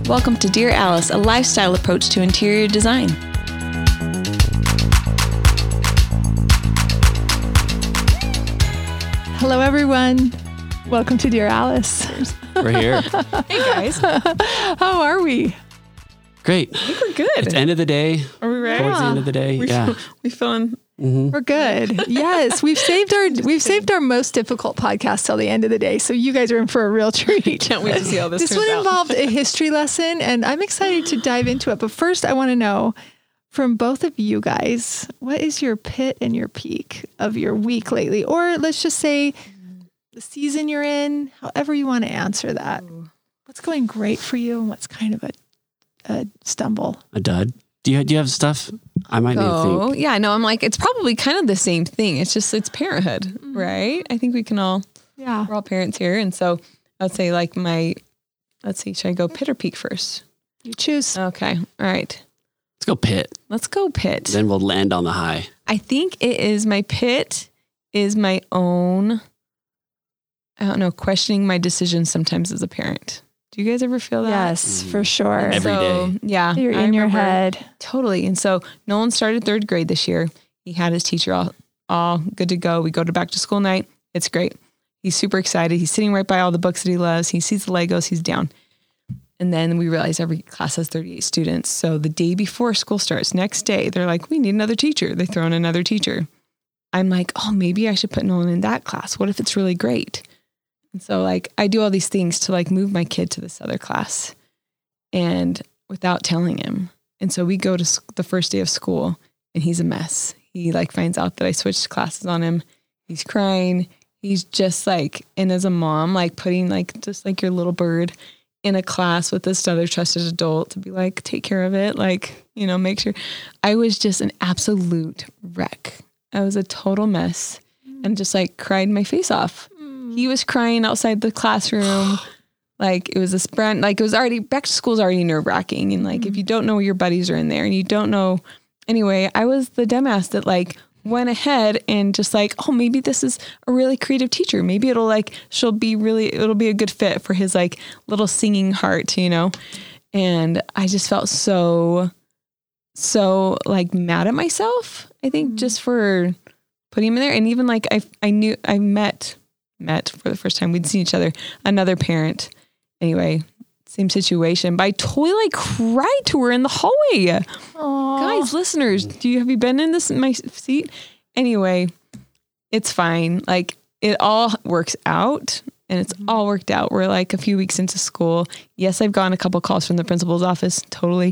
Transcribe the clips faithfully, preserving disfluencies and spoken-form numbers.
Welcome to Dear Alice, a lifestyle approach to interior design. Hello, everyone. Welcome to Dear Alice. We're here. Hey, guys. How are we? Great. I think we're good. It's end of the day. Are we ready? Towards the end of the day. We yeah. feel, we feeling... Mm-hmm. We're good. Yes, we've saved our we've saved our most difficult podcast till the end of the day. So you guys are in for a real treat. Can't wait to see how this, this turns one out. involved a history lesson, and I'm excited to dive into it. But first, I want to know from both of you guys, what is your pit and your peak of your week lately? Or let's just say the season you're in, however you want to answer that. What's going great for you and what's kind of a, a stumble? A dud. Do you, do you have stuff? I might need to Oh, think. yeah, no, I'm like, it's probably kind of the same thing. It's just, it's parenthood, Mm-hmm. right? I think we can all, Yeah. we're all parents here. And so I'd say like my, let's see, should I go pit or peak first? You choose. Okay. All right. Let's go pit. Let's go pit. Then we'll land on the high. I think it is my pit is my own, I don't know, questioning my decisions sometimes as a parent. Do you guys ever feel that? Yes, for sure. Every so, day. Yeah. You're I in your remember- head. Totally. And so Nolan started third grade this year. He had his teacher all, all good to go. We go to back to school night. It's great. He's super excited. He's sitting right by all the books that he loves. He sees the Legos. He's down. And then we realize every class has thirty-eight students. So the day before school starts, next day, they're like, we need another teacher. They throw in another teacher. I'm like, oh, maybe I should put Nolan in that class. What if it's really great? And so like, I do all these things to like move my kid to this other class and without telling him. And so we go to sc- the first day of school and he's a mess. He like finds out that I switched classes on him. He's crying. He's just like, and as a mom, like putting like, just like your little bird in a class with this other trusted adult to be like, take care of it. Like, you know, make sure. I was just an absolute wreck. I was a total mess and just like cried my face off. He was crying outside the classroom. Like it was a sprint, like it was already, back to school is already nerve wracking. And like, if you don't know where your buddies are in there and you don't know, anyway, I was the dumbass that like went ahead and just like, oh, maybe this is a really creative teacher. Maybe it'll like, she'll be really, it'll be a good fit for his like little singing heart, you know? And I just felt so, so like mad at myself, I think, mm-hmm. just for putting him in there. And even like, I, I knew I met met for the first time. We'd seen each other, another parent. Anyway, same situation. But I totally like cried to her in the hallway. Aww. Guys, listeners, do you have you been in this in my seat? Anyway, it's fine. Like it all works out and it's mm-hmm. all worked out. We're like a few weeks into school. Yes, I've gotten a couple calls from the principal's office. Totally.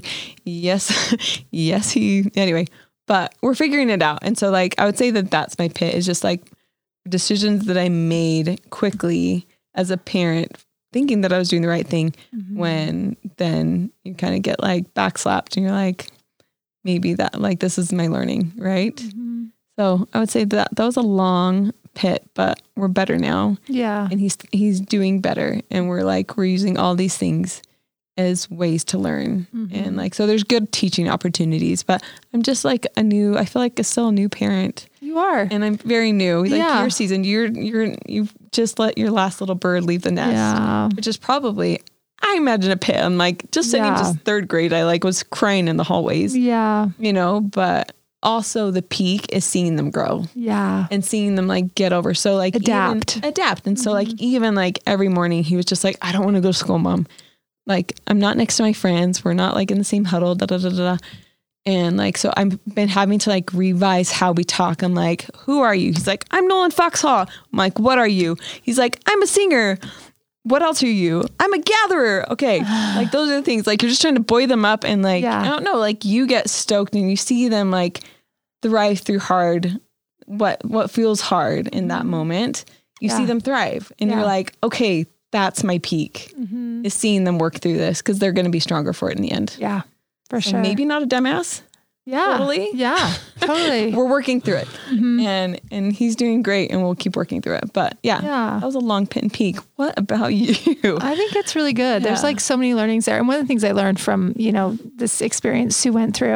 Yes. yes, he, anyway, but we're figuring it out. And so like, I would say that that's my pit is just like, decisions that I made quickly as a parent, thinking that I was doing the right thing, mm-hmm. when then you kind of get like backslapped and you're like, maybe that, like, this is my learning, right? Mm-hmm. So I would say that that was a long pit, but we're better now. Yeah. And he's, he's doing better. And we're like, we're using all these things as ways to learn. Mm-hmm. And like, so there's good teaching opportunities, but I'm just like a new, I feel like a still a new parent. You are. And I'm very new. Like yeah. your season, you're, you're, you've just let your last little bird leave the nest, yeah. which is probably, I imagine a pit. I'm like, just sitting yeah. just third grade, I like was crying in the hallways, yeah, you know, but also the peak is seeing them grow. Yeah. And seeing them like get over. So like adapt, even, adapt. And mm-hmm. so like, even like every morning he was just like, I don't want to go to school, Mom. Like, I'm not next to my friends. We're not like in the same huddle, da, da, da, da. And like, so I've been having to like revise how we talk. I'm like, who are you? He's like, I'm Nolan Foxhall. I'm like, what are you? He's like, I'm a singer. What else are you? I'm a gatherer. Okay. Like those are the things, like you're just trying to buoy them up. And like, yeah. I don't know, like you get stoked and you see them like thrive through hard, what, what feels hard in that moment. You yeah. see them thrive and yeah. you're like, okay, that's my peak, mm-hmm. is seeing them work through this because they're going to be stronger for it in the end. Yeah, for so sure. Maybe not a dumbass. Yeah. Totally. Yeah, totally. We're working through it. Mm-hmm. And and he's doing great and we'll keep working through it. But yeah, yeah. that was a long pit and peak. What about you? I think it's really good. Yeah. There's like so many learnings there. And one of the things I learned from, you know, this experience Sue went through,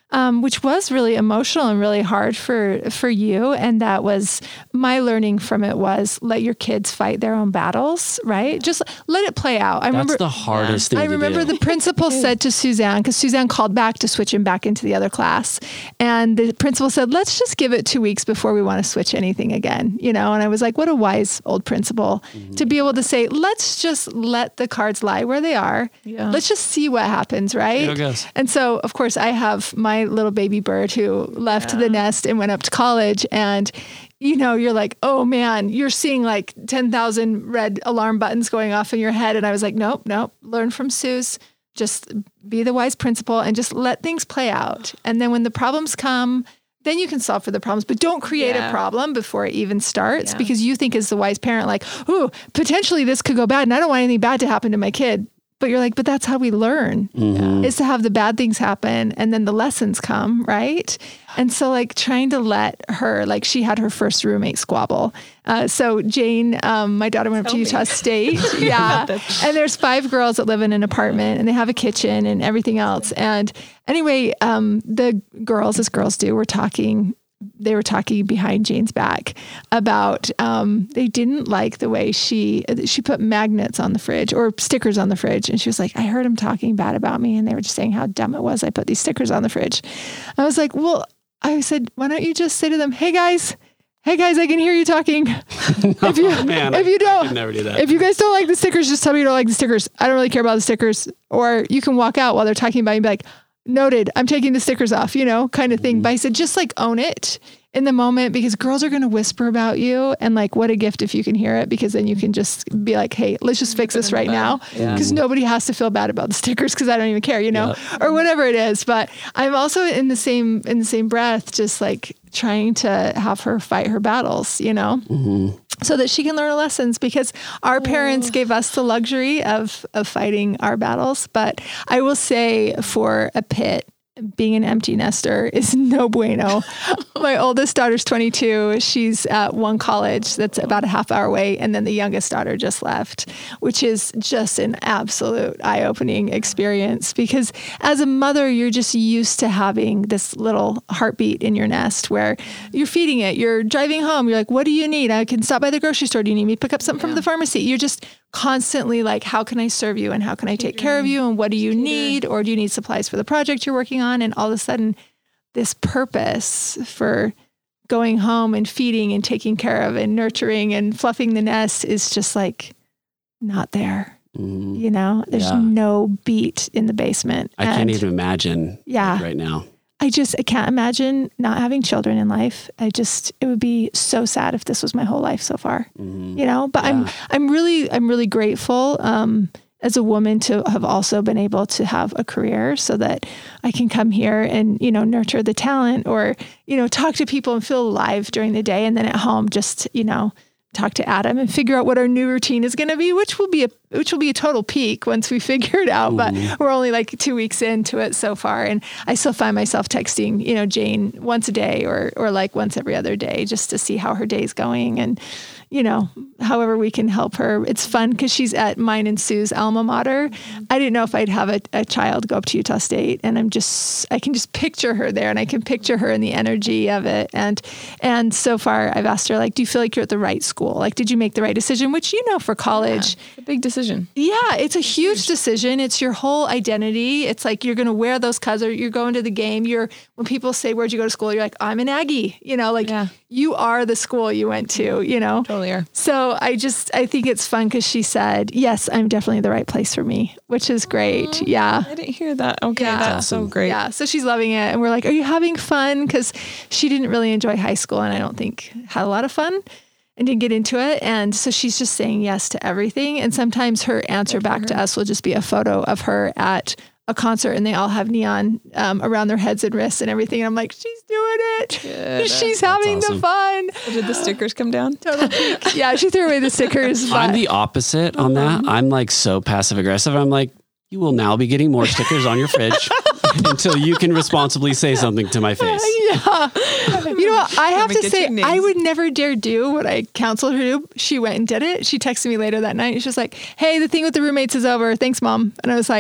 um, which was really emotional and really hard for, for you. And that was my learning from it was let your kids fight their own battles, right? Just let it play out. I That's remember the hardest thing I to remember do. the principal said to Suzanne, because Suzanne called back to switch him back into the other class. And the principal said, let's just give it two weeks before we want to switch anything again, you know? And I was like, what a wise old principal mm-hmm. to be able to say, let's just let the cards lie where they are. Yeah. Let's just see what happens, right? Yeah, and so, of course, I have my little baby bird who left yeah. the nest and went up to college. And, you know, you're like, oh man, you're seeing like ten thousand red alarm buttons going off in your head. And I was like, nope, nope, learn from Suze. Just be the wise principal and just let things play out. And then when the problems come, then you can solve for the problems, but don't create yeah. a problem before it even starts yeah. because you think as the wise parent, like, ooh, potentially this could go bad and I don't want anything bad to happen to my kid. But you're like, but that's how we learn mm-hmm. is to have the bad things happen and then the lessons come, right? And so like trying to let her, like she had her first roommate squabble. Uh, so Jane, um, my daughter went up Tell to Utah me. State. Yeah. And there's five girls that live in an apartment and they have a kitchen and everything else. And anyway, um, the girls, as girls do, were talking they were talking behind Jane's back about, um, they didn't like the way she, she put magnets on the fridge or stickers on the fridge. And she was like, I heard them talking bad about me. And they were just saying how dumb it was. I put these stickers on the fridge. I was like, well, I said, why don't you just say to them, hey guys, hey guys, I can hear you talking. if you, oh, man, if I, you don't, I could never do that. If you guys don't like the stickers, just tell me you don't like the stickers. I don't really care about the stickers. Or you can walk out while they're talking about you and be like, noted, I'm taking the stickers off, you know, kind of thing. Mm-hmm. But I said, just like own it in the moment because girls are going to whisper about you. And like, what a gift if you can hear it, because then you can just be like, hey, let's just fix this right now. Because yeah. nobody has to feel bad about the stickers because I don't even care, you know, yep. or whatever it is. But I'm also in the same, in the same breath, just like trying to have her fight her battles, you know, mm-hmm. so that she can learn her lessons, because our parents gave us the luxury of, of fighting our battles. But I will say for a Pitt, being an empty nester is no bueno. My oldest daughter's twenty-two. She's at one college that's about a half hour away. And then the youngest daughter just left, which is just an absolute eye-opening experience, because as a mother, you're just used to having this little heartbeat in your nest where you're feeding it. You're driving home. You're like, what do you need? I can stop by the grocery store. Do you need me to pick up something yeah. from the pharmacy? You're just constantly like, how can I serve you? And how can I take care of you? And what do you need? Or do you need supplies for the project you're working on? And all of a sudden, this purpose for going home and feeding and taking care of and nurturing and fluffing the nest is just like not there. Mm-hmm. You know, there's yeah. no beat in the basement. I and can't even imagine yeah, right now. I just, I can't imagine not having children in life. I just, it would be so sad if this was my whole life so far, mm-hmm. you know, but yeah. I'm, I'm really, I'm really grateful, um, as a woman to have also been able to have a career so that I can come here and, you know, nurture the talent or, you know, talk to people and feel alive during the day. And then at home, just, you know, talk to Adam and figure out what our new routine is going to be, which will be a, which will be a total peak once we figure it out. But mm-hmm. we're only like two weeks into it so far. And I still find myself texting, you know, Jane once a day or, or like once every other day, just to see how her day's going. And, you know, however we can help her. It's fun because she's at mine and Sue's alma mater. Mm-hmm. I didn't know if I'd have a, a child go up to Utah State, and I'm just, I can just picture her there, and I can picture her in the energy of it. And, and so far I've asked her, like, do you feel like you're at the right school? Like, did you make the right decision? Which, you know, for college, yeah, it's a big decision. Yeah. It's a huge decision. It's your whole identity. It's like, you're going to wear those colors, or you're going to the game. You're, when people say, where'd you go to school? You're like, I'm an Aggie, you know, like yeah. you are the school you went to, you know? Totally are. So I just, I think it's fun because she said, yes, I'm definitely the right place for me, which is great. Aww, yeah. I didn't hear that. Okay. Yeah. That's awesome. So great. Yeah. So she's loving it. And we're like, are you having fun? Because she didn't really enjoy high school, and I don't think had a lot of fun and didn't get into it. And so she's just saying yes to everything. And sometimes her answer back to us will just be a photo of her at a concert, and they all have neon um, around their heads and wrists and everything. And I'm like, she's doing it. Good. She's having awesome. the fun. So did the stickers come down? Totally. Yeah, she threw away the stickers. I'm the opposite on that. I'm like so passive aggressive. I'm like, you will now be getting more stickers on your fridge until you can responsibly say something to my face. Yeah. You know what? I have to say, I would never dare do what I counseled her to do. She went and did it. She texted me later that night. She was like, hey, the thing with the roommates is over. Thanks, Mom. And I was like,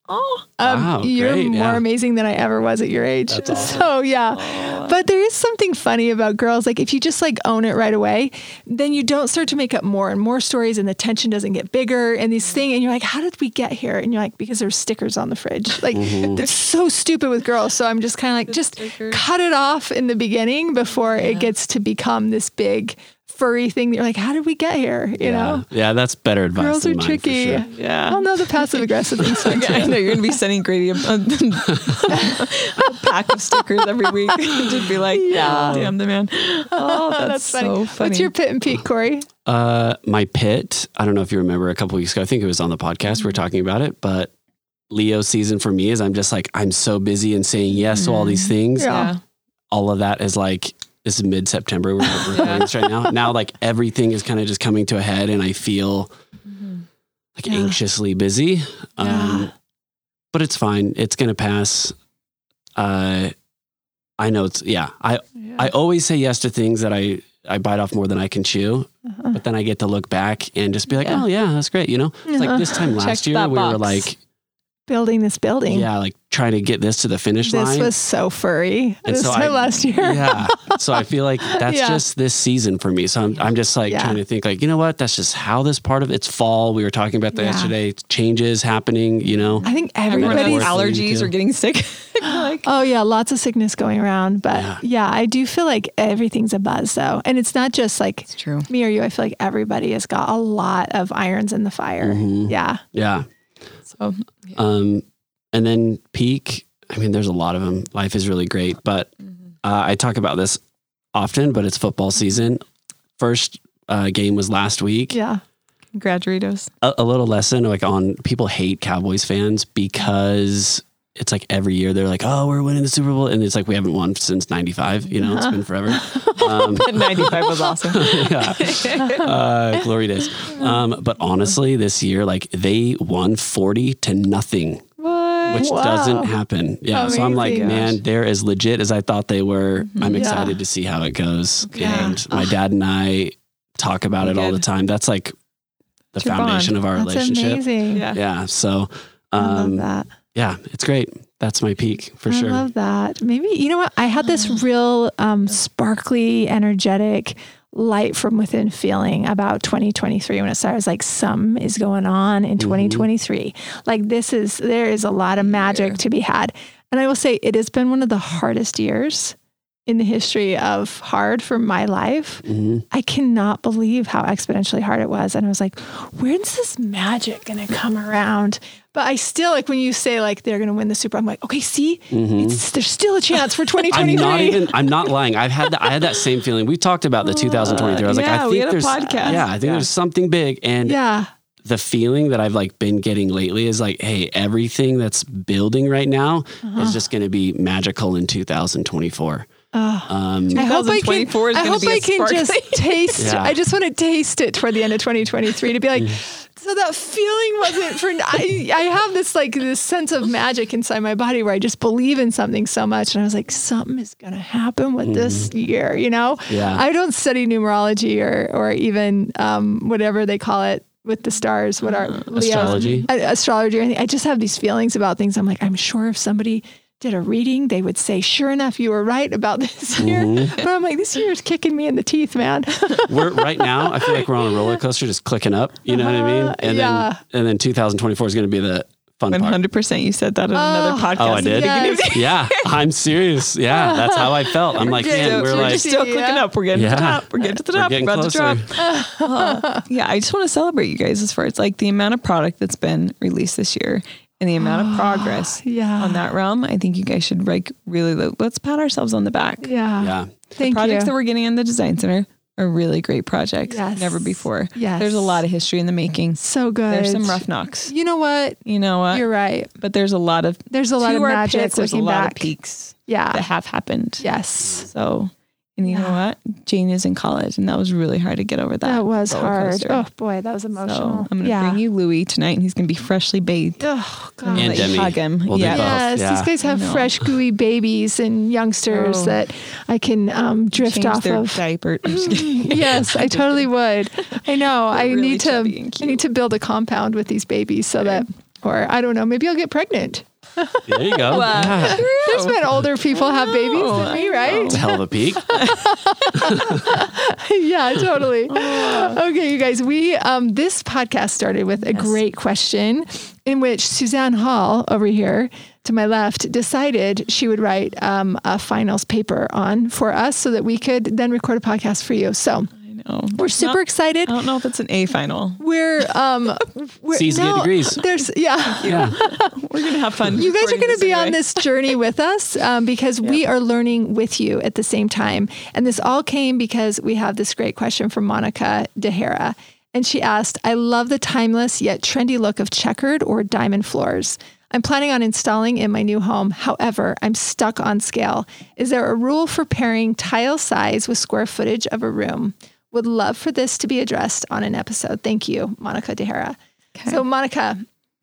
Oh, Um, Wow, you're great, more yeah. amazing than I ever was at your age. That's awesome. So yeah, but there is something funny about girls. Like if you just like own it right away, then you don't start to make up more and more stories, and the tension doesn't get bigger and these thing. And you're like, how did we get here? And you're like, because there's stickers on the fridge. Like Mm-hmm. they're so stupid with girls. So I'm just kind of like, just stickers. cut it off in the beginning before it gets to become this big furry thing that you're like, how did we get here? You yeah. know, Yeah, that's better advice. girls than are mine, for tricky. sure. yeah. I'll know the passive aggressive things. I know you're gonna be sending Grady a, a, a pack of stickers every week. Just be like, Yeah. damn the man. Oh, that's, That's funny. so funny. What's your pit and peak, Corey? Uh, my pit, I don't know if you remember a couple weeks ago, I think it was on the podcast, we were talking about it, but Leo season for me is I'm just like, I'm so busy and saying yes to all these things. Yeah. Yeah. All of that is like, this is mid-September. We're recording this right now. Now, like everything is kind of just coming to a head and I feel like Yeah. anxiously busy. Um, Yeah. But it's fine. It's going to pass. Uh, I know it's, yeah, I, I always say yes to things that I, I bite off more than I can chew, Uh-huh. but then I get to look back and just be like, Yeah. oh yeah, that's great. You know, it's like this time last Checked year, that we were box. like, Building this building. yeah, like trying to get this to the finish This line. was so furry And this so time I- last year. yeah. So I feel like that's Yeah. just this season for me. So I'm, I'm just like Yeah. trying to think like, you know what? That's just how this part of it's fall. We were talking about that Yeah. yesterday. Changes happening, you know? I think Everyone has everybody's. Everybody's- allergies too. or getting sick. like, Oh yeah, lots of sickness going around. But Yeah. yeah. I do feel like everything's a buzz though. And it's not just like it's true. me or you. I feel like everybody has got a lot of irons in the fire. Mhm. Yeah. Yeah. So Um, and then peak, I mean, there's a lot of them. Life is really great, but uh, I talk about this often, but it's football season. First uh, game was last week. Yeah. congratulations. A, a little lesson like on people hate Cowboys fans because it's like every year they're like, oh, we're winning the Super Bowl. And it's like, we haven't won since ninety-five, you know, it's been forever. Um, ninety-five was awesome. yeah. Uh, glory days. Um, but honestly, this year, like they won forty to nothing, What? which Wow. doesn't happen. Yeah. So I'm like, Amazing. man, they're as legit as I thought they were. I'm Yeah. excited to see how it goes. Yeah. And my dad and I talk about it all the Good. time. That's like the It's your foundation of our That's relationship. amazing. Yeah. Yeah. So, I love um, that. yeah, it's great. That's my peak for I sure. love that. Maybe, you know what? I had this real um, sparkly, energetic, light from within feeling about twenty twenty-three when it started. I was like, some is going on in twenty twenty-three. Like this is, there is a lot of magic to be had. And I will say it has been one of the hardest years in the history of hard for my life. Mhm. I cannot believe how exponentially hard it was. And I was like, when's this magic going to come around? But I still like when you say like they're going to win the Super, I'm like, okay, see, it's, there's still a chance for twenty I'm twenty-three. not even. I'm not lying. I've had that. I had that same feeling. We talked about the two thousand twenty-three. I was yeah, like, I we think had a there's. podcast. Yeah, I think Yeah. there's something big. And Yeah. the feeling that I've like been getting lately is like, hey, everything that's building right now Uh-huh. is just going to be magical in two thousand twenty-four. Um, I hope I can, twenty-four is I gonna hope be a I can just sparkly- taste, Yeah. I just want to taste it toward the end of twenty twenty-three to be like, Mm. so that feeling wasn't for, I, I have this like this sense of magic inside my body where I just believe in something so much. And I was like, something is going to happen with this year, you know? Yeah. I don't study numerology or, or even um, whatever they call it with the stars, what are Leo's- Astrology. uh, astrology or anything. I just have these feelings about things. I'm like, I'm sure if somebody did a reading, they would say, sure enough, you were right about this year. Mm-hmm. But I'm like, this year is kicking me in the teeth, man. we're right now. I feel like we're on a roller coaster, just clicking up. You know what I mean? And yeah. then and then two thousand twenty-four is going to be the fun one part. hundred percent you said that on another podcast. Oh, I did. Yes. Yeah, I'm serious. Yeah, that's how I felt. I'm like, getting- man, we're We're like, just still Yeah. clicking up. We're getting to Yeah. the top. We're getting to the We're top. We're, getting about closer. to drop. Uh, yeah, I just want to celebrate you guys as far as like the amount of product that's been released this year and the amount of progress Yeah. on that realm. I think you guys should like really let's pat ourselves on the back. Yeah. yeah, Thank Projects you. that we're getting in the design center are really great projects. Yes. Never before. Yes. There's a lot of history in the making. So good. There's some rough knocks. You know what? You know what? You're right. But there's a lot of There's a lot to of our magic pits, there's a looking lot back. of peaks Yeah. that have happened. Yes. So, and you know Yeah. what? Jane is in college, and that was really hard to get over that. That was roller hard. coaster. Oh boy, that was So emotional. I'm gonna yeah. bring you Louis tonight, and he's gonna be freshly bathed. Oh God. I'm gonna And let you Demi. hug him. We'll do yeah. both. Yes, Yeah. these guys have I know. fresh, gooey babies and youngsters Oh. that I can um, drift Change off their of. diaper. I'm just kidding. Yes, I totally would. I know. I really need to. chubby and I need to build a compound with these babies so that Or I don't know, maybe I'll get pregnant. There you go. Wow. Yeah. There's been older people have babies than me, right? It's a hell of a peak. Yeah, totally. Okay, you guys, we um, this podcast started with a Yes. great question in which Suzanne Hall over here to my left decided she would write um, a finals paper on for us so that we could then record a podcast for you. So I know. we're super Not- excited. I don't know if it's an A final. We're um, we're C's to get degrees. There's yeah. Yeah. We're gonna have fun. You guys are recording going to this be on anyway. this journey with us um, because we are learning with you at the same time. And this all came because we have this great question from Monica DeHera. And she asked, I love the timeless yet trendy look of checkered or diamond floors. I'm planning on installing in my new home. However, I'm stuck on scale. Is there a rule for pairing tile size with square footage of a room? Would love for this to be addressed on an episode. Thank you, Monica DeHera. Okay. So Monica,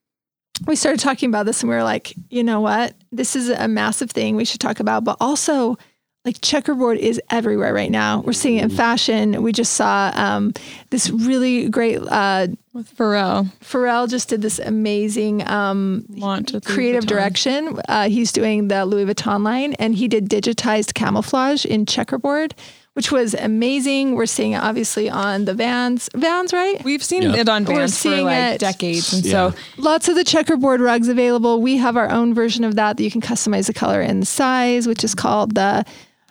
we started talking about this and we were like, you know what? This is a massive thing we should talk about, but also like checkerboard is everywhere right now. We're seeing it in fashion. We just saw um, this really great, uh, with Pharrell Pharrell just did this amazing um, launch with Louis creative Vuitton. direction. Uh, he's doing the Louis Vuitton line and he did digitized camouflage in checkerboard, which was amazing. We're seeing it obviously on the Vans, Vans, right? We've seen Yep. it on We're Vans for seeing like it. decades, and Yeah. so Lots of the checkerboard rugs available. We have our own version of that that you can customize the color and the size, which is called the,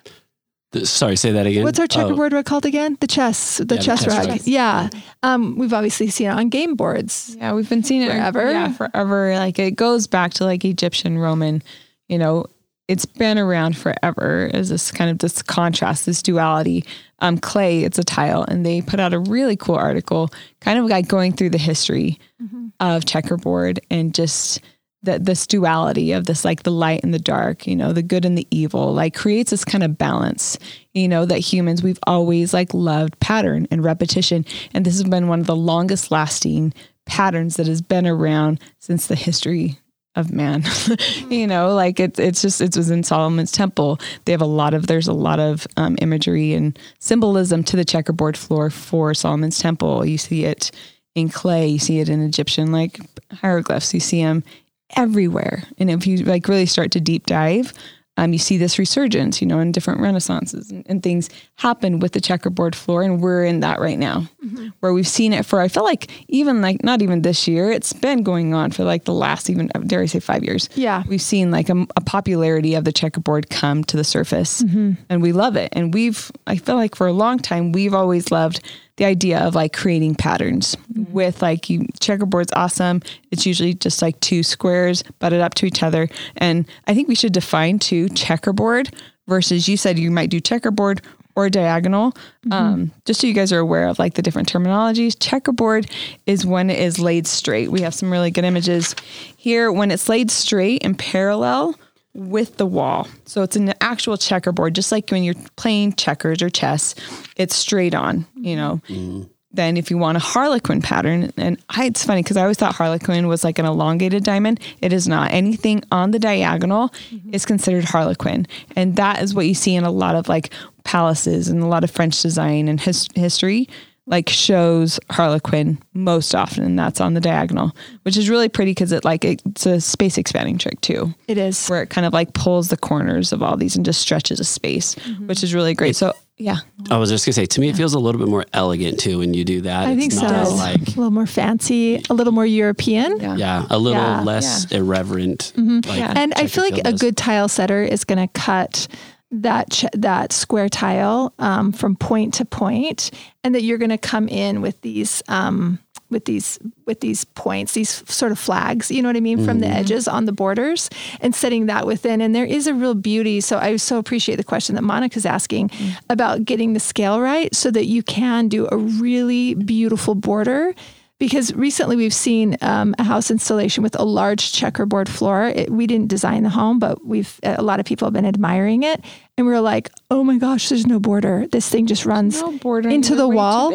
The- Sorry, say that again. what's our Oh, checkerboard rug called again? The chess, the Yeah, the chess chess rug. rug. Yeah. Um, we've obviously seen it on game boards. yeah, we've been seeing it Forever? Yeah, forever. Like it goes back to like Egyptian, Roman. You know, it's been around forever. As this kind of this contrast, this duality. Um, clay, it's a tile, and they put out a really cool article, kind of like going through the history of checkerboard and just that this duality of this, like the light and the dark, you know, the good and the evil, like creates this kind of balance, you know, that humans, we've always like loved pattern and repetition. And this has been one of the longest lasting patterns that has been around since the history of man. You know, like it's, it's just, it was in Solomon's temple. They have a lot of, there's a lot of um, imagery and symbolism to the checkerboard floor for Solomon's temple. You see it in clay, you see it in Egyptian, like hieroglyphs, you see them everywhere. And if you like really start to deep dive, um, you see this resurgence, you know, in different renaissances and, and things happen with the checkerboard floor. And we're in that right now mm-hmm. where we've seen it for, I feel like even like, not even this year, it's been going on for like the last, even dare I say five years. Yeah. We've seen like a, a popularity of the checkerboard come to the surface mm-hmm. and we love it. And we've, I feel like for a long time, we've always loved the idea of like creating patterns mm-hmm. with like you checkerboard's awesome. It's usually just like two squares butted up to each other. And I think we should define too checkerboard versus you said you might do checkerboard or diagonal. Mm-hmm. Um, just so you guys are aware of like the different terminologies. Checkerboard is when it is laid straight. We have some really good images here when it's laid straight and parallel with the wall. So it's an actual checkerboard, just like when you're playing checkers or chess, it's straight on, you know. Mm-hmm. Then if you want a harlequin pattern, and I, it's funny because I always thought harlequin was like an elongated diamond. It is not. Anything on the diagonal mm-hmm. is considered harlequin. And that is what you see in a lot of like palaces and a lot of French design and his, history. Like shows harlequin most often, and that's on the diagonal, which is really pretty because it like it's a space expanding trick too. It is where it kind of like pulls the corners of all these and just stretches a space, mm-hmm. which is really great. So yeah, I was just gonna say, to me, it feels a little bit more elegant too when you do that. I it's think so. not like a little more fancy, a little more European. Yeah, yeah a little Yeah. less Yeah. irreverent. Mm-hmm. Like Yeah. And I feel like Chesterfield a does. good tile setter is going to cut that ch- that square tile um, from point to point, and that you're going to come in with these um, with these with these points, these sort of flags, you know what I mean, from Mm-hmm. the edges on the borders, and setting that within. And there is a real beauty. So I so appreciate the question that Monica's asking mm-hmm. about getting the scale right, so that you can do a really beautiful border. Because recently we've seen um, a house installation with a large checkerboard floor. It, we didn't design the home, but we've a lot of people have been admiring it, and we were like, "Oh my gosh, there's no border. This thing just runs no border into they're the way too wall." big.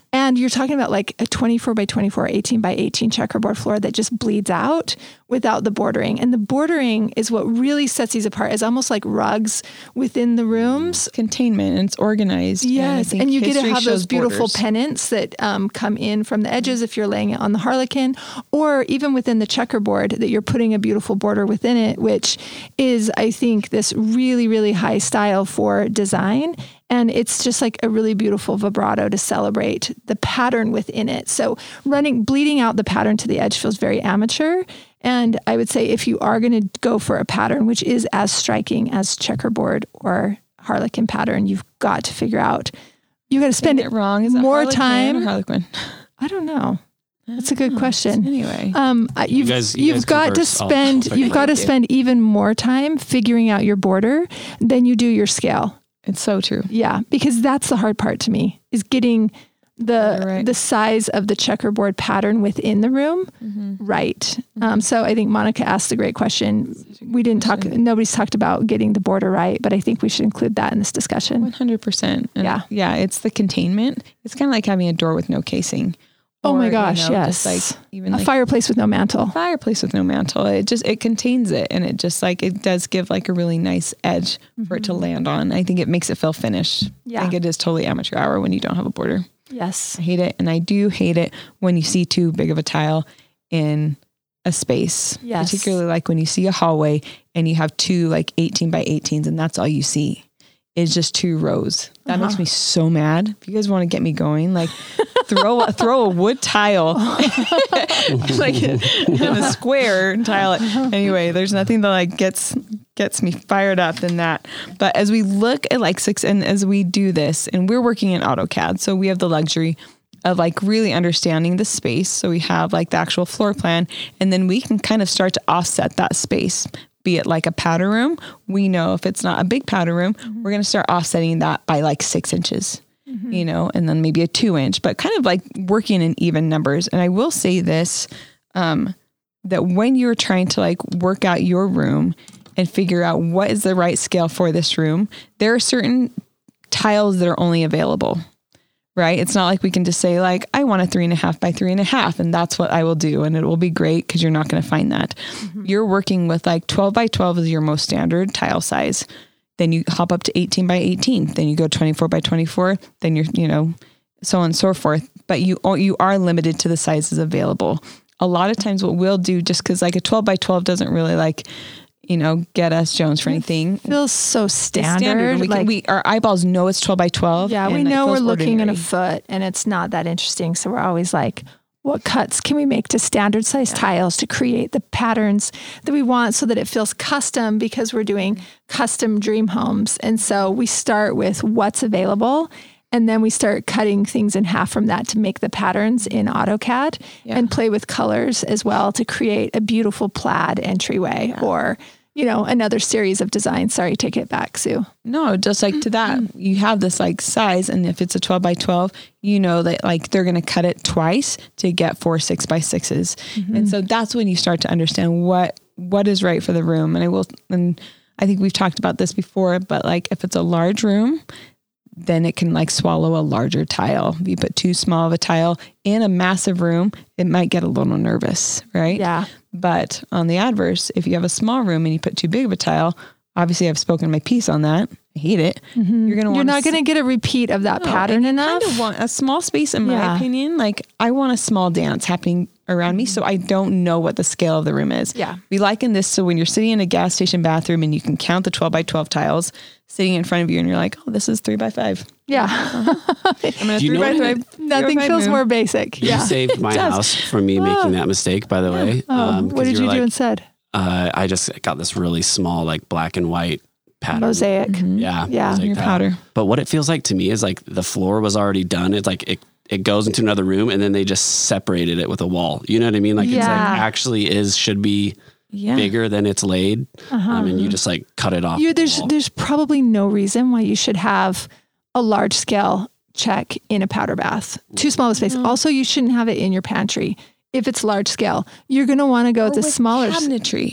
And you're talking about like a twenty-four by twenty-four, eighteen by eighteen checkerboard floor that just bleeds out without the bordering. And the bordering is what really sets these apart. It's almost like rugs within the rooms. Containment, and it's organized. Yes. And, And you get to history have those shows beautiful borders. pennants that um, come in from the edges if you're laying it on the harlequin, or even within the checkerboard that you're putting a beautiful border within it, which is, I think, this really, really high style for design. And it's just like a really beautiful vibrato to celebrate the pattern within it. So running, bleeding out the pattern to the edge feels very amateur. And I would say if you are going to go for a pattern, which is as striking as checkerboard or harlequin pattern, you've got to figure out, you got to spend Isn't it wrong? Is it more Harlequin time. or Harlequin? I don't know. That's a good question. Anyway. Um, uh, you've You guys- you you've guys got to converse. I'll- spend I'll you've got to figure it out. spend even more time figuring out your border than you do your scale. It's so true. Yeah, because that's the hard part to me, is getting the Right. the size of the checkerboard pattern within the room right. Um, so I think Monica asked a great question. We didn't talk. Nobody's talked about getting the border right, but I think we should include that in this discussion. one hundred percent. And Yeah. Yeah. It's the containment. It's kind of like having a door with no casing. Oh my Or, you gosh, know, yes. just like even A like fireplace with no mantle. fireplace with no mantle. It just, it contains it. And it just like, it does give like a really nice edge for it to land on. I think it makes it feel finished. Yeah. I think it is totally amateur hour when you don't have a border. Yes. I hate it. And I do hate it when you see too big of a tile in a space, Yes. particularly like when you see a hallway and you have two like eighteen by eighteens and that's all you see. Is just two rows. That makes me so mad. If you guys want to get me going, like throw a, throw a wood tile, like in a square and tile it. Anyway, there's nothing that like gets gets me fired up than that. But as we look at like six, and as we do this, and we're working in AutoCAD, so we have the luxury of like really understanding the space. So we have like the actual floor plan, and then we can kind of start to offset that space. Be it like a powder room, we know if it's not a big powder room, mm-hmm. we're going to start offsetting that by like six inches, mm-hmm. you know, and then maybe a two inch, but kind of like working in even numbers. And I will say this, um, that when you're trying to like work out your room and figure out what is the right scale for this room, there are certain tiles that are only available. Right? It's not like we can just say like, I want a three and a half by three and a half, and that's what I will do. And it will be great because you're not going to find that. Mm-hmm. You're working with like twelve by twelve is your most standard tile size. Then you hop up to eighteen by eighteen. Then you go twenty-four by twenty-four. Then you're, you know, so on and so forth. But you, you are limited to the sizes available. A lot of times what we'll do, just because like a twelve by twelve doesn't really like, you know, get us Jones for anything. It feels so It's standard. standard. We, like, can, we our eyeballs know it's twelve by twelve. yeah, we and it know we're feels looking at a ordinary. foot and it's not that interesting. So we're always like, what cuts can we make to standard size yeah. tiles to create the patterns that we want so that it feels custom, because we're doing custom dream homes. And so we start with what's available. And then we start cutting things in half from that to make the patterns in AutoCAD yeah. and play with colors as well to create a beautiful plaid entryway yeah. or, you know, another series of designs. Sorry, take it back, Sue. No, just like to that, you have this like size. And if it's a twelve by twelve, you know that like they're going to cut it twice to get four six by sixes. Mm-hmm. And so that's when you start to understand what, what is right for the room. And I will, and I think we've talked about this before, but like if it's a large room, then it can like swallow a larger tile. If you put too small of a tile in a massive room, it might get a little nervous, right? Yeah. But on the adverse, if you have a small room and you put too big of a tile, obviously I've spoken my piece on that. I hate it. Mm-hmm. You're gonna. You're not going to get a repeat of that no, pattern enough. I kind of want a small space, in my yeah. opinion. Like I want a small dance happening around me, so I don't know what the scale of the room is. Yeah. We liken this so when you're sitting in a gas station bathroom and you can count the twelve by twelve tiles sitting in front of you, and you're like, oh, this is three by five. Yeah. Uh-huh. I'm gonna Do you three know by what five. it- Nothing feels room. more basic. You Yeah. saved my does. house from me making that mistake, by the way. Oh, Um, 'cause what did were you like, do instead? Uh, I just got this really small, like black and white pattern. Mosaic. Mm-hmm. Yeah. Yeah. mosaic Your tile. powder. But what it feels like to me is like the floor was already done. It's like it, it goes into another room and then they just separated it with a wall. You know what I mean? Like it's Yeah. like actually is, should be Yeah. bigger than it's laid. Uh-huh. Um, and you just like cut it off. You, the there's wall. there's probably no reason why you should have a large scale check in a powder bath. Too small of a space. No. Also, you shouldn't have it in your pantry. If it's large scale, you're going to want to go Or with the with smaller. cabinetry.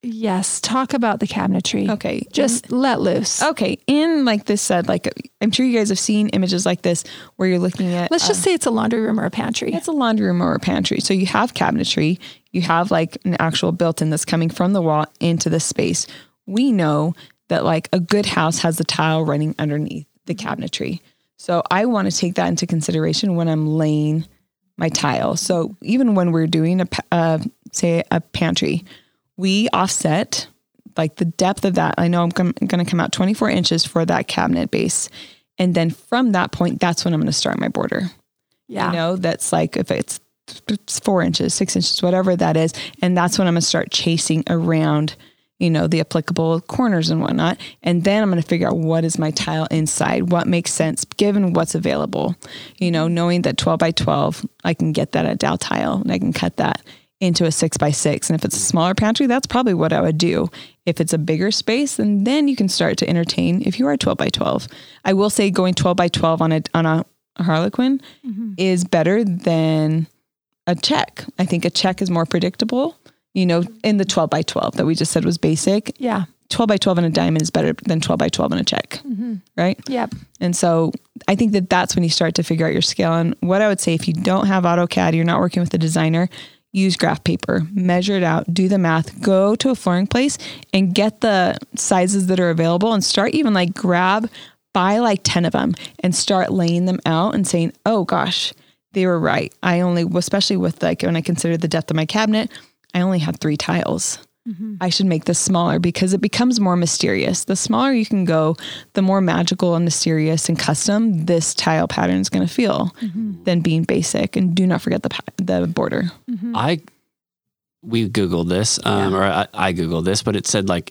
Yes. Talk about the cabinetry. Okay. Just let loose. Okay. In like this said, like I'm sure you guys have seen images like this where you're looking at. Let's just uh, say it's a laundry room or a pantry. It's a laundry room or a pantry. So you have cabinetry, you have like an actual built-in that's coming from the wall into the space. We know that like a good house has the tile running underneath the cabinetry. So I want to take that into consideration when I'm laying my tile. So even when we're doing a, uh, say a pantry, we offset like the depth of that. I know I'm com- going to come out twenty-four inches for that cabinet base. And then from that point, that's when I'm going to start my border. Yeah. You know, that's like if it's, it's four inches, six inches, whatever that is. And that's when I'm going to start chasing around, you know, the applicable corners and whatnot. And then I'm going to figure out what is my tile inside, what makes sense given what's available, you know, knowing that twelve by twelve, I can get that at Dow Tile and I can cut that into a six by six. And if it's a smaller pantry, that's probably what I would do. If it's a bigger space, then then you can start to entertain if you are twelve by twelve. I will say going twelve by twelve on a, on a Harlequin mm-hmm. is better than a check. I think a check is more predictable, you know, in the twelve by twelve that we just said was basic. Yeah. twelve by twelve in a diamond is better than twelve by twelve in a check. Mm-hmm. Right. Yep. And so I think that that's when you start to figure out your scale. And what I would say, if you don't have AutoCAD, you're not working with a designer, use graph paper, measure it out, do the math, go to a flooring place and get the sizes that are available and start even like grab, buy like ten of them and start laying them out and saying, oh gosh, they were right. I only, especially with like, when I consider the depth of my cabinet, I only have three tiles. Mm-hmm. I should make this smaller because it becomes more mysterious. The smaller you can go, the more magical and mysterious and custom this tile pattern is going to feel mm-hmm. than being basic. And do not forget the the border. Mm-hmm. I we Googled this, um, yeah. or I, I Googled this, but it said like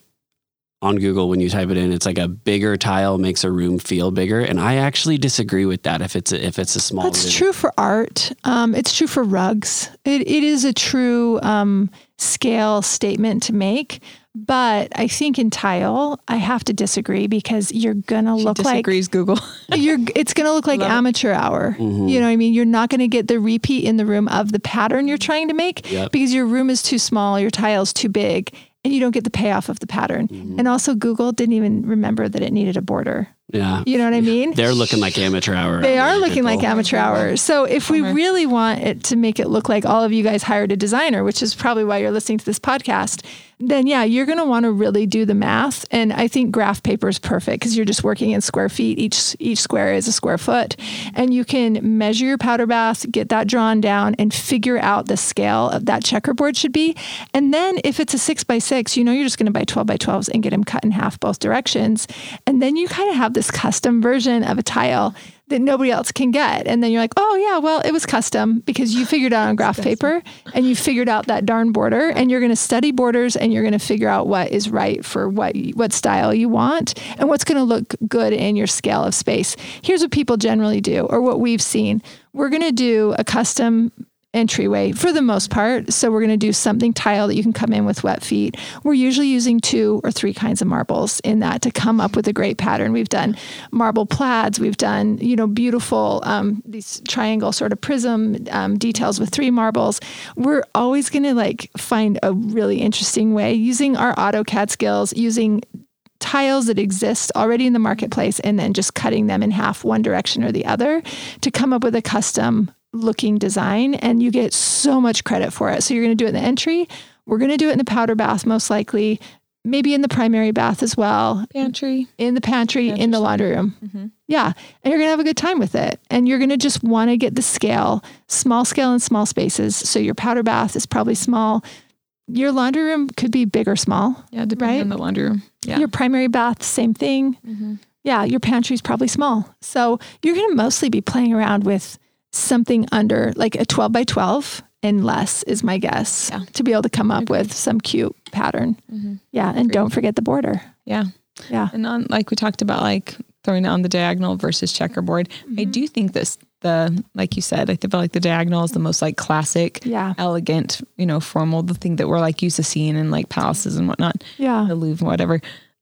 on Google when you type it in, it's like a bigger tile makes a room feel bigger, and I actually disagree with that. If it's a, if it's a small, that's room. true for art. Um, it's true for rugs. It it is a true um, scale statement to make. But I think in tile, I have to disagree because you're gonna she look disagrees, like Google. you're. It's gonna look like Love amateur hour. Mm-hmm. You know what I mean? You're not gonna get the repeat in the room of the pattern you're trying to make yep. because your room is too small, your tile's too big, and you don't get the payoff of the pattern. Mm-hmm. And also, Google didn't even remember that it needed a border. Yeah. You know what I mean? They're looking like amateur hour. They are looking like amateur hours. So if we really want it to make it look like all of you guys hired a designer, which is probably why you're listening to this podcast, then yeah, you're going to want to really do the math. And I think graph paper is perfect because you're just working in square feet. Each each square is a square foot. And you can measure your powder bath, get that drawn down, and figure out the scale of that checkerboard should be. And then if it's a six by six, you know you're just going to buy twelve by twelves and get them cut in half both directions. And then you kind of have this custom version of a tile that nobody else can get. And then you're like, oh yeah, well, it was custom because you figured out on graph paper and you figured out that darn border, and you're going to study borders and you're going to figure out what is right for what, what style you want and what's going to look good in your scale of space. Here's what people generally do, or what we've seen. We're going to do a custom entryway for the most part. So we're going to do something tile that you can come in with wet feet. We're usually using two or three kinds of marbles in that to come up with a great pattern. We've done marble plaids. We've done, you know, beautiful, um, these triangle sort of prism um, details with three marbles. We're always going to like find a really interesting way using our AutoCAD skills, using tiles that exist already in the marketplace, and then just cutting them in half one direction or the other to come up with a custom looking design, and you get so much credit for it. So you're going to do it in the entry. We're going to do it in the powder bath, most likely, maybe in the primary bath as well. Pantry. In the pantry, in the laundry room. Mm-hmm. Yeah. And you're going to have a good time with it. And you're going to just want to get the scale, small scale and small spaces. So your powder bath is probably small. Your laundry room could be big or small. Yeah, depending right? on the laundry room. Yeah. Your primary bath, same thing. Mm-hmm. Yeah. Your pantry is probably small. So you're going to mostly be playing around with something under like a twelve by twelve and less is my guess, yeah. to be able to come up Agreed. With some cute pattern. Mm-hmm. Yeah. And Agreed. Don't forget the border. Yeah. Yeah. And on, like we talked about, like throwing it on the diagonal versus checkerboard. Mm-hmm. I do think this, the, like you said, I feel like the diagonal is the most like classic, yeah. elegant, you know, formal, the thing that we're like used to seeing in like palaces and whatnot. Yeah. The Louvre, whatever.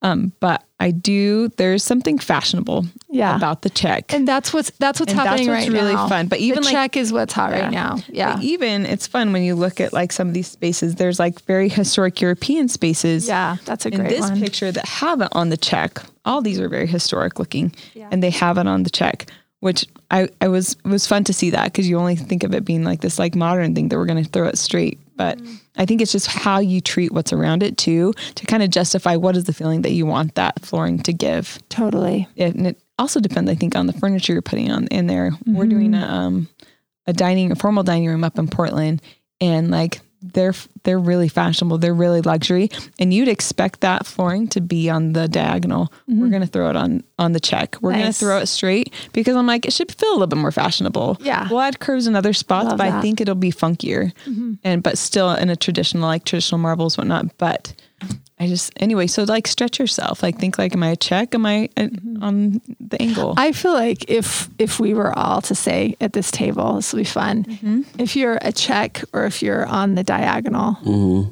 Um, but I do, there's something fashionable Yeah. about the check. And that's what's that's what's And happening that's what's right really now. fun. But even the like, check is what's hot Yeah. right now. Yeah. But even it's fun when you look at like some of these spaces, there's like very historic European spaces. Yeah, that's a In great this one. picture that have it on the check. All these are very historic looking Yeah. and they have it on the check, which I, I was, it was fun to see that because you only think of it being like this like modern thing that we're going to throw it straight. But Mm. I think it's just how you treat what's around it too, to kind of justify what is the feeling that you want that flooring to give. Totally. It, and it also depends, I think, on the furniture you're putting on in there. We're doing a, um, a dining, a formal dining room up in Portland, and like they're they're really fashionable. They're really luxury, and you'd expect that flooring to be on the diagonal. We're gonna throw it on on the check. We're gonna Nice. throw it straight because I'm like, it should feel a little bit more fashionable. Yeah. we'll add curves in other spots, Love but that. I think it'll be funkier, and but still in a traditional like traditional marbles whatnot. But I just anyway, so like stretch yourself. Like think like, am I a check? Am I uh, on the angle? I feel like if if we were all to say at this table, this will be fun. Mm-hmm. If you're a check or if you're on the diagonal, hmm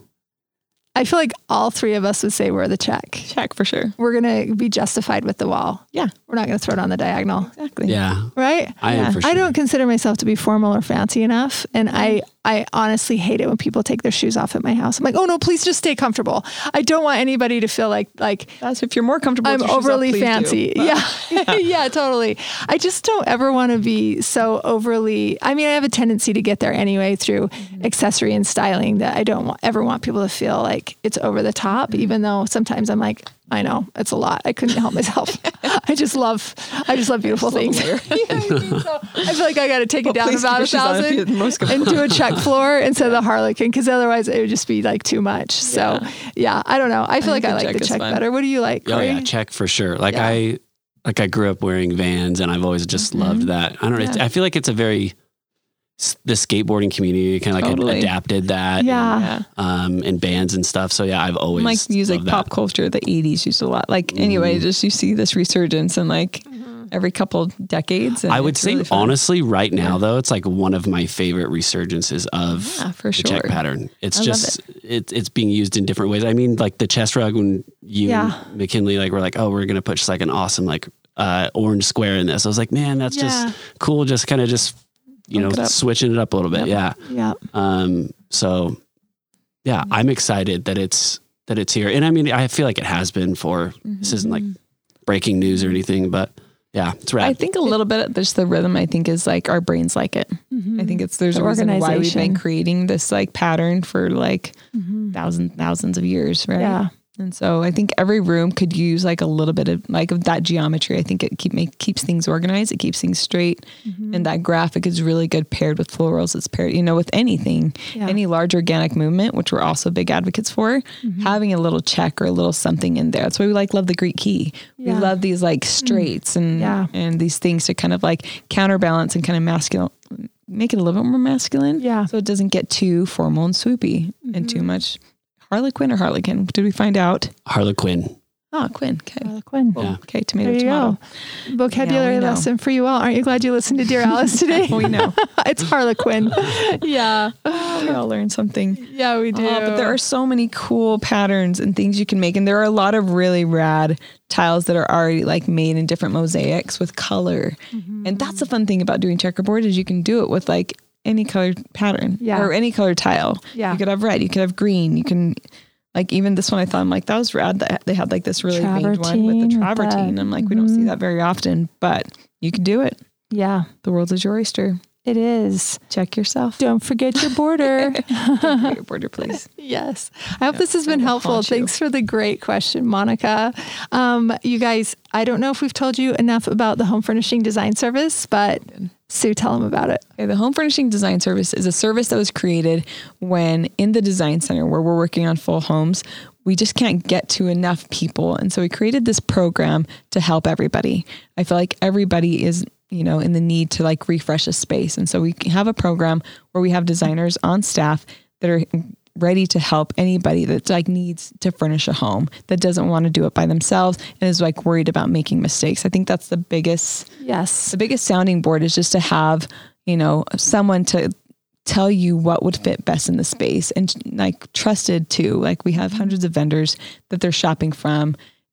I feel like all three of us would say we're the check. Check for sure. We're going to be justified with the wall. Yeah, We're not going to throw it on the diagonal, exactly. Yeah, right? I Yeah. am for sure. I don't consider myself to be formal or fancy enough. And I, I honestly hate it when people take their shoes off at my house. I'm like, oh no, please just stay comfortable. I don't want anybody to feel like, like That's if you're more comfortable. I'm with your shoes off, overly please do. fancy. But- Yeah. yeah, totally. I just don't ever want to be so overly, I mean, I have a tendency to get there anyway through Mm-hmm. accessory and styling that I don't want, ever want people to feel like it's over the top, Mm-hmm. even though sometimes I'm like, I know it's a lot. I couldn't help myself. I just love, I just love beautiful love a things. layer. You know what I mean? So I feel like I got to take Well, it down please about a keep your shoes on if thousand you're the most and do a check floor instead of the Harlequin, because otherwise it would just be like too much. So Yeah. yeah, I don't know. I feel I like think I the like check the is check fun. better. What do you like, Oh Corey? yeah, check for sure. Like Yeah. I, like I grew up wearing Vans, and I've always just loved that. I don't know. It's, Yeah. I feel like it's a very s- the skateboarding community kind of like Totally. adapted that. Yeah. Yeah. Um, and bands and stuff. So yeah, I've always Like music, loved that. pop culture, the eighties used a lot. Like anyway, Mhm. just you see this resurgence in like every couple decades. And I would it's say really fun. honestly, right now Yeah. though, it's like one of my favorite resurgences of Yeah, for the sure. check pattern. It's I love just it. it's being used in different ways. I mean, like the chest rug when you Yeah. and McKinley like were like, oh, we're gonna put just like an awesome like uh, orange square in this. I was like, man, that's Yeah. just cool. Just kind of just you Look it know up. switching it up a little bit. Yeah. Yeah. Um. So yeah, I'm excited that it's that it's here, and I mean, I feel like it has been for. This isn't like breaking news or anything, but yeah, it's rad. I think a little bit of just the rhythm, I think, is like our brains like it. I think it's there's The a reason why we've organization. been creating this like pattern for like Mhm. thousands, thousands of years, right? Yeah. And so I think every room could use like a little bit of like of that geometry. I think it keep make, keeps things organized. It keeps things straight. Mm-hmm. And that graphic is really good paired with florals. It's paired, you know, with anything, Yeah. any large organic movement, which we're also big advocates for, Mm-hmm. having a little check or a little something in there. That's why we like love the Greek key. Yeah. We love these like straights and, Yeah. and these things to kind of like counterbalance and kind of masculine, make it a little bit more masculine. Yeah. So it doesn't get too formal and swoopy and too much. Harlequin or Harlequin? Did we find out? Harlequin. Oh, Quinn. Okay. Harlequin. Yeah. Okay. Tomato, There you tomato. go. Vocabulary Yeah, we know. lesson for you all. Aren't you glad you listened to Dear Alice today? We know. It's Harlequin. Yeah. We all learned something. Yeah, we do. Oh, but there are so many cool patterns and things you can make. And there are a lot of really rad tiles that are already like made in different mosaics with color. Mm-hmm. And that's the fun thing about doing checkerboard is you can do it with like any colored pattern Yeah. or any colored tile. Yeah. You could have red, you could have green, you can like even this one I thought I'm like, that was rad that they had like this really veined one with the Travertine with travertine. that. I'm like, we don't see Mhm. that very often, but you can do it. Yeah, The world is your oyster. it is. Check yourself. Don't forget your border. Don't forget your border, please. Yes. I hope this has been will helpful. haunt you. Thanks for the great question, Monica. Um, you guys, I don't know if we've told you enough about the home furnishing design service, but Sue, tell them about it. Okay, the Home Furnishing Design Service is a service that was created when in the design center where we're working on full homes, we just can't get to enough people. And so we created this program to help everybody. I feel like everybody is, you know, in the need to like refresh a space. And so we have a program where we have designers on staff that are ready to help anybody that like needs to furnish a home that doesn't want to do it by themselves and is like worried about making mistakes. I think that's the biggest Yes. the biggest sounding board is just to have, you know, someone to tell you what would fit best in the space and like trusted too. Like we have hundreds of vendors that they're shopping from.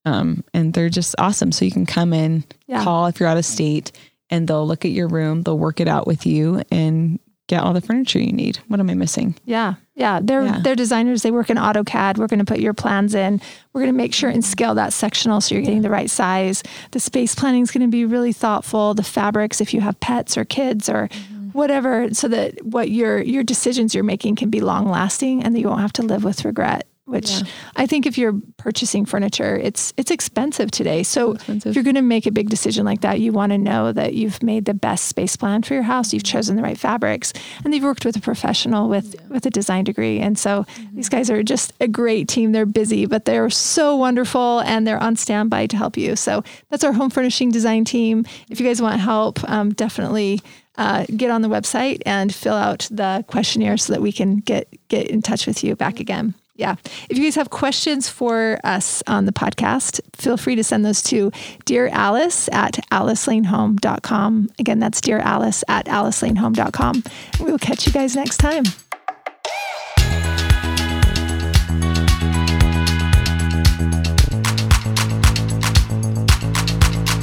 Um, and they're just awesome. So you can come in, Yeah. call if you're out of state, and they'll look at your room, they'll work it out with you and get all the furniture you need. What am I missing? Yeah. Yeah. They're, Yeah. they're designers. They work in AutoCAD. We're going to put your plans in. We're going to make sure and scale that sectional so you're getting the right size. The space planning is going to be really thoughtful. The fabrics, if you have pets or kids or whatever, so that what your, your decisions you're making can be long lasting and that you won't have to live with regret. Which Yeah. I think if you're purchasing furniture, it's it's expensive today. So expensive. if you're going to make a big decision like that, you want to know that you've made the best space plan for your house. You've chosen the right fabrics, and you've worked with a professional with with a design degree. And so Mm-hmm. these guys are just a great team. They're busy, but they're so wonderful, and they're on standby to help you. So that's our home furnishing design team. If you guys want help, um, definitely. Uh, get on the website and fill out the questionnaire so that we can get get in touch with you back again. Yeah. If you guys have questions for us on the podcast, feel free to send those to Dear Alice at alice lane home dot com. Again, that's Dear Alice at alice lane home dot com. We will catch you guys next time.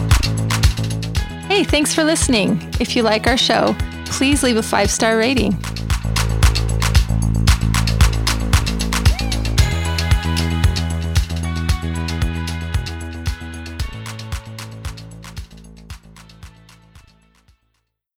Hey, thanks for listening. If you like our show, please leave a five-star rating.